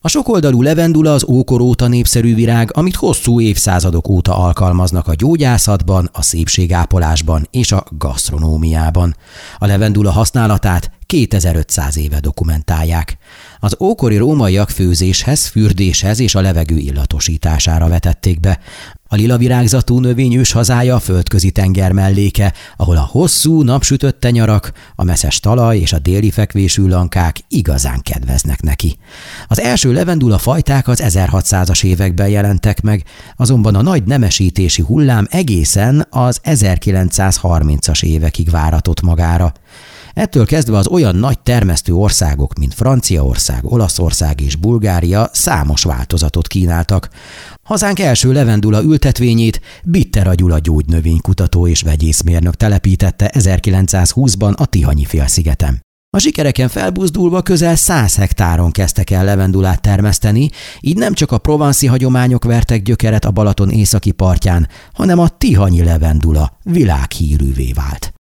A sokoldalú levendula az ókor óta népszerű virág, amit hosszú évszázadok óta alkalmaznak a gyógyászatban, a szépségápolásban és a gasztronómiában. A levendula használatát 2500 éve dokumentálják. Az ókori rómaiak főzéshez, fürdéshez és a levegő illatosítására vetették be. A lila virágzatú növény őshazája a Földközi tenger melléke, ahol a hosszú, napsütötte nyarak, a meszes talaj és a déli fekvésű lankák igazán kedveznek neki. Az első levendula fajták az 1600-as években jelentek meg, azonban a nagy nemesítési hullám egészen az 1930-as évekig váratott magára. Ettől kezdve az olyan nagy termesztő országok, mint Franciaország, Olaszország és Bulgária számos változatot kínáltak. Hazánk első levendula ültetvényét Bittera Gyula gyógynövénykutató és vegyészmérnök telepítette 1920-ban a Tihanyi-félszigeten. A sikereken felbuzdulva közel 100 hektáron kezdtek el levendulát termeszteni, így nem csak a provanszi hagyományok vertek gyökeret a Balaton északi partján, hanem a tihanyi levendula világhírűvé vált.